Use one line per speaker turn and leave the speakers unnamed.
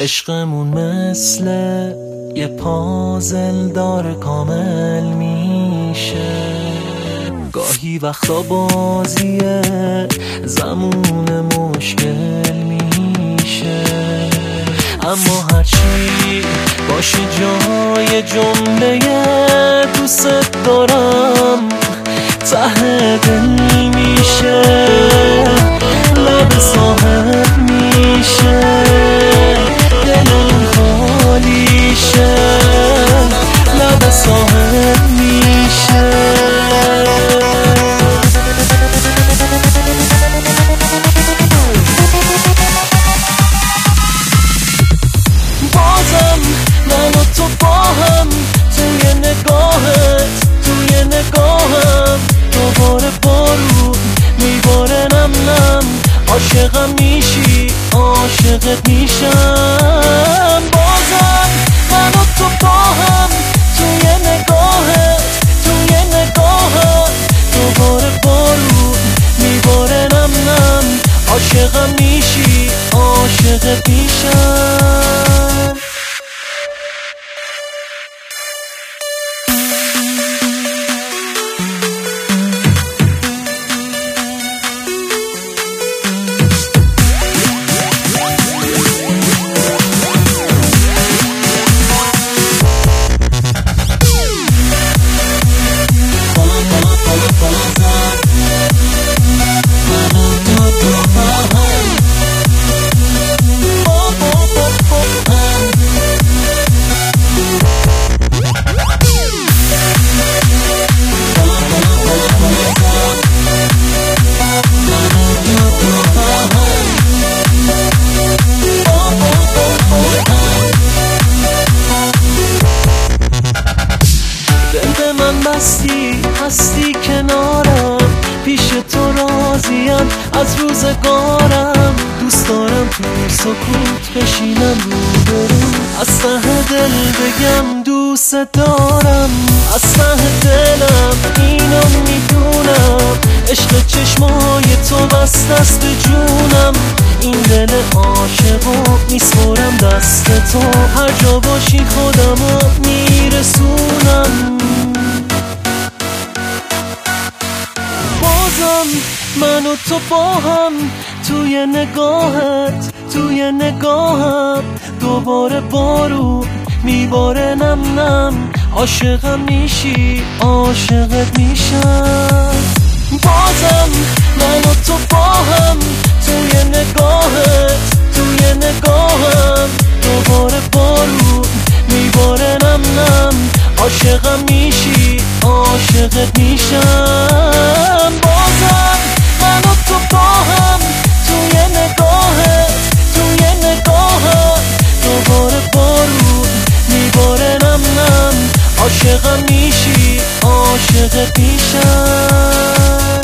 عشقمون مثل یه پازل داره کامل میشه، گاهی وقتا بازیه زمون مشکل میشه، اما هرچی باشه جای جمله دوست دارم ته دل میشه، لب صاحب میشه، دلم خالیشه، لب صاحب میشه. بازم من و تو با هم توی نگاهم دوباره بارون میباره نم نم، عاشقم میشی عاشقت میشم. بازم من و تو با هم توی نگاهم دوباره بارون میباره نم نم، عاشقم میشی عاشقت میشم. هستی کنارم، پیش تو راضیم از روزگارم، دوست دارم تو سکوت بشینم روبرو، از ته دل بگم دوست دارم، از ته دلم اینو میدونم، عشق چشمای تو بسته است به جونم، این دل عاشقو میسپرم دست تو، هر جا باشی خودمو میرسونم. بازم من و تو با هم توی نگاهم دوباره بارون میباره نم نم، عاشقم میشی عاشقت میشم. بازم من و تو با هم توی نگاهم دوباره بارون میباره نم نم، عاشقم میشی عاشقت میشم. بازم من و تو با هم توی نگاهم دوباره بارون میباره نم نم، عاشقم میشی عاشقت میشم.